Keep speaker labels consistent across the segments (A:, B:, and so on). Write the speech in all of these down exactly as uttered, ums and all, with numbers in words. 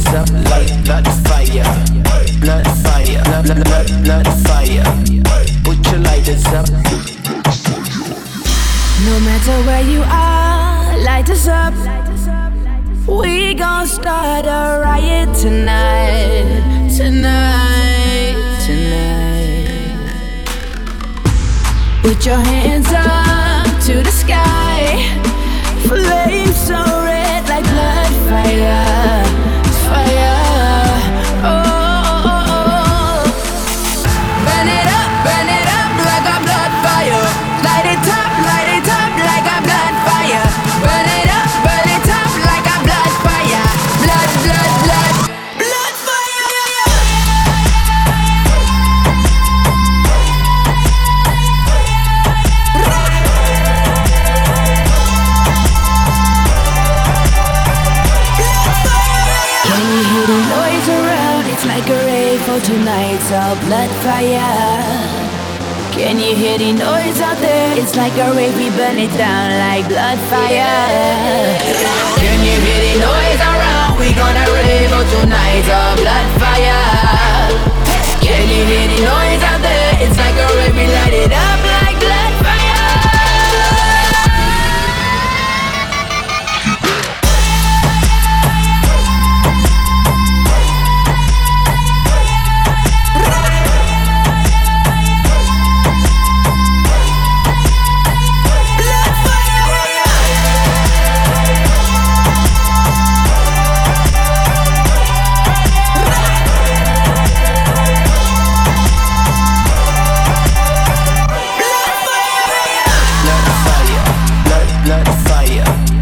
A: lighters up like blood fire, blood fire, blood, blood, blood, blood fire. Put your lighters up.
B: No matter where you are, light us up. We gon' start a riot tonight, tonight, tonight. Put your hands up to the sky. Flames so red like blood fire, fire. Oh, oh, oh. Burn it up, burn it up like a blood fire. Light it up, light it up like a blood fire. Burn it up, burn it up like a blood fire. Blood, blood, blood, blood fire. Can you hear the noise around? It's like a rave for tonight's all blood fire. Can you hear the noise out there? It's like a rave, we burn it down like blood fire. Can you hear the noise around? We gonna rave for tonight's all blood fire. Can you hear the noise out there? It's like a rave, we light it up like blood fire.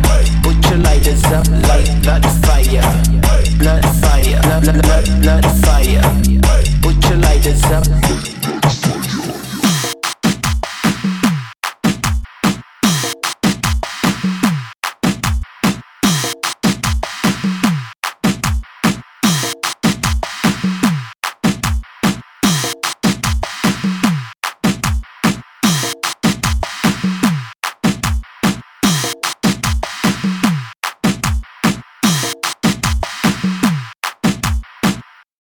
A: Up like blood fire, blood fire, blood, blood, blood, blood fire.